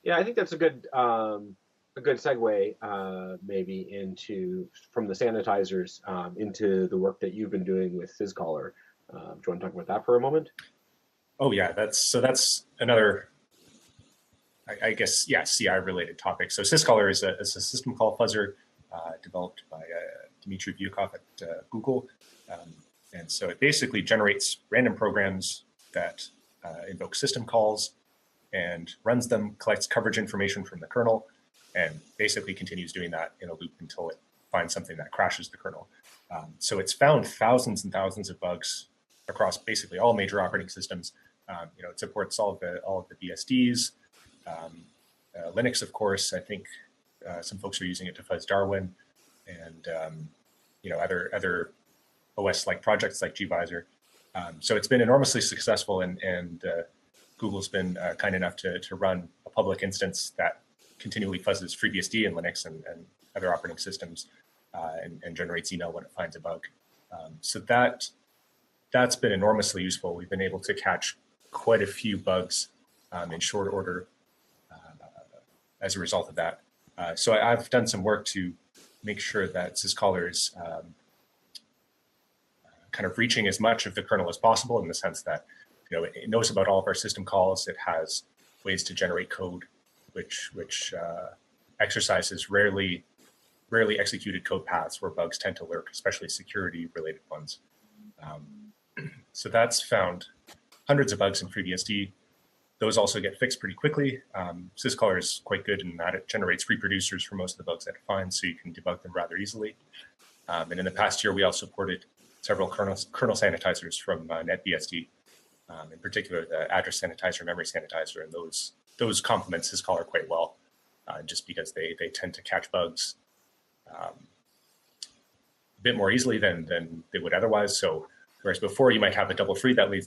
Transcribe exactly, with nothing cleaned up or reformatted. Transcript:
Yeah, I think that's a good um, a good segue uh, maybe into from the sanitizers um, into the work that you've been doing with Syscaller. Uh, do you want to talk about that for a moment? Oh yeah, that's so that's another, I, I guess, yeah, C I related topic. So Syscaller is a, is a system call fuzzer uh, developed by uh, Dmitry Vyukov at uh, Google. Um, and so it basically generates random programs that uh, invoke system calls and runs them, collects coverage information from the kernel, and basically continues doing that in a loop until it finds something that crashes the kernel. Um, so it's found thousands and thousands of bugs across basically all major operating systems. Um, you know, it supports all of the all of the B S Ds, um, uh, Linux, of course. I think uh, some folks are using it to fuzz Darwin, and um, you know, other other O S-like projects like gvisor. Um, so it's been enormously successful, and and uh, Google's been uh, kind enough to to run a public instance that continually fuzzes FreeBSD and Linux and, and other operating systems, uh, and, and generates email when it finds a bug. Um, so that that's been enormously useful. We've been able to catch quite a few bugs um, in short order uh, as a result of that. Uh, so I, I've done some work to make sure that Syscaller is um, kind of reaching as much of the kernel as possible, in the sense that, you know, it knows about all of our system calls. It has ways to generate code, which which uh, exercises rarely rarely executed code paths where bugs tend to lurk, especially security related ones. Um, so that's found hundreds of bugs in FreeBSD. Those also get fixed pretty quickly. Um, Syscaller is quite good in that it generates reproducers for most of the bugs that it finds, so you can debug them rather easily. Um, and in the past year, we also supported several kernel, kernel sanitizers from uh, NetBSD, um, in particular the address sanitizer, memory sanitizer, and those those complement Syscaller quite well, uh, just because they they tend to catch bugs um, a bit more easily than than they would otherwise. So whereas before you might have a double free that leads